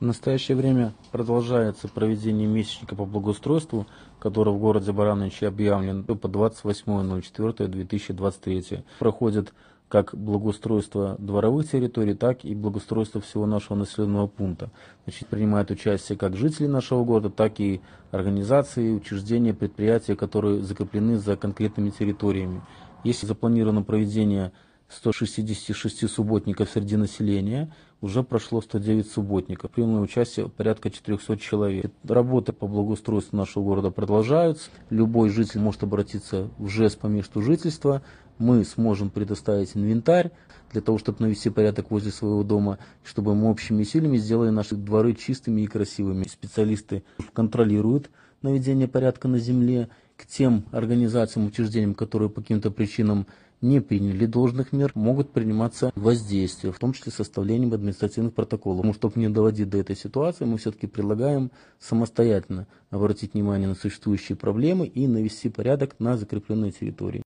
В настоящее время продолжается проведение месячника по благоустройству, который в городе Барановичи объявлен по 28.04.2023. Проходит как благоустройство дворовых территорий, так и благоустройство всего нашего населенного пункта. Значит, принимают участие как жители нашего города, так и организации, учреждения, предприятия, которые закреплены за конкретными территориями. Есть запланировано проведение 166 субботников среди населения, уже прошло 109 субботников. Приняло участие порядка 400 человек. Работы по благоустройству нашего города продолжаются. Любой житель может обратиться в ЖЭС по месту жительства. Мы сможем предоставить инвентарь для того, чтобы навести порядок возле своего дома, чтобы мы общими силами сделали наши дворы чистыми и красивыми. Специалисты контролируют наведение порядка на земле. К тем организациям, учреждениям, которые по каким-то причинам не приняли должных мер, могут приниматься воздействия, в том числе составлением административных протоколов. Но чтобы не доводить до этой ситуации, мы все-таки предлагаем самостоятельно обратить внимание на существующие проблемы и навести порядок на закрепленной территории.